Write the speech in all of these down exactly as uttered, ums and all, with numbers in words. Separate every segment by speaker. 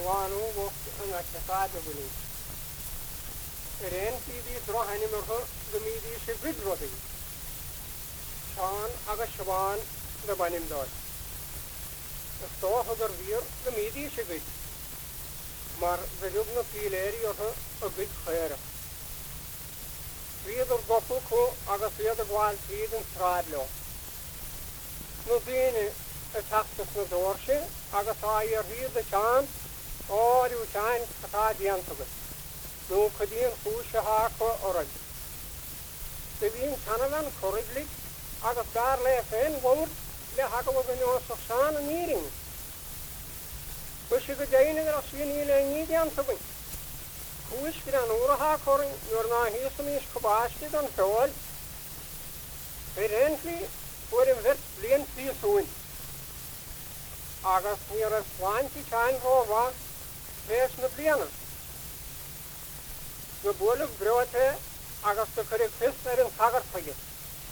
Speaker 1: Wanu walked on at the side of the village. Ren Pidi draw animal the Midi she bid rotting. Shan Agashavan the Banim dot. The store of the rear the Midi she bid. Mar the Jugno Pileri or a big fire. Three of the Gopuko Agasia the wild feed and Stradlo. No being a taxes no dorshe, Agasaya read the chan, or you shine Katadian to it. No Kadian Pusha Hako or a the being Chanalan correctly, Agasar left and word, the Hako was in your Sassan and eating. Wish you could gain it as you need a median to me. Wish you an Urahakoring, you're not here to me, Skobashid and Toll. Evidently, for him that plain sea soon. August near a swanty time over, there's no piano. The bull of Grote, August the correct sister and Sagar for you.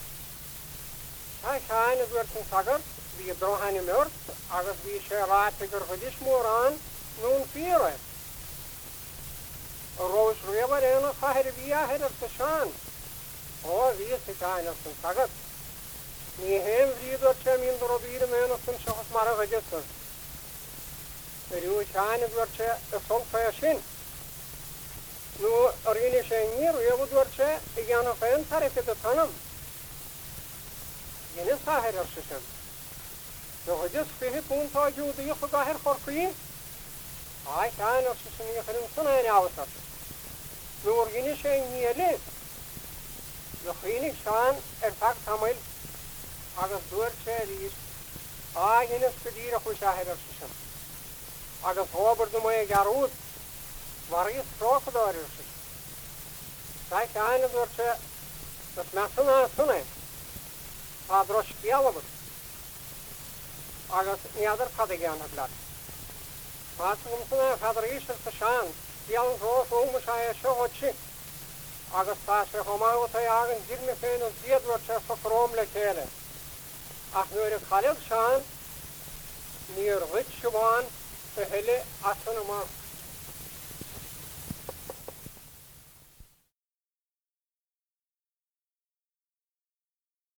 Speaker 1: I shine is working Sagar, we draw honey milk, August we share right figure for this more on, noon fear it. A rose river and a fire via head of the sun. Oh, we is the kind of some Sagar. Ni hem vrider chem in der obire men of some shows mara register. The you shine is worche a song fashion. No orine shenir we would worche again of an tariff the tanum. Yenes a head of system. So just fifty pound to you the Yoga for queen. I shine of system you can son an hour. No orine shenir. The queen shan in fact Samuel. Agas door cherries, I in a spedir of Shahid of Sishem. Agas over the way Garut, various crocodiles. I kind of worche, the Smassana Sunne, Padrosh Pialabus. Agas the other Padagan of blood. Passum Father East of the Shan, Pial Rose, Omashaya Shochi. Agas Pasha Homa, what I are and give me pain of the Edward for Chrome Lekele. Ach nur Khalid Shan near Rich Shawan the Hele Asanama